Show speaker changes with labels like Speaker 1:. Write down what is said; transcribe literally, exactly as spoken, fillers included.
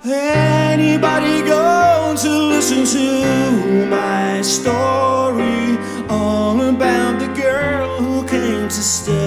Speaker 1: Anybody going to listen to my story all about the girl who came to stay?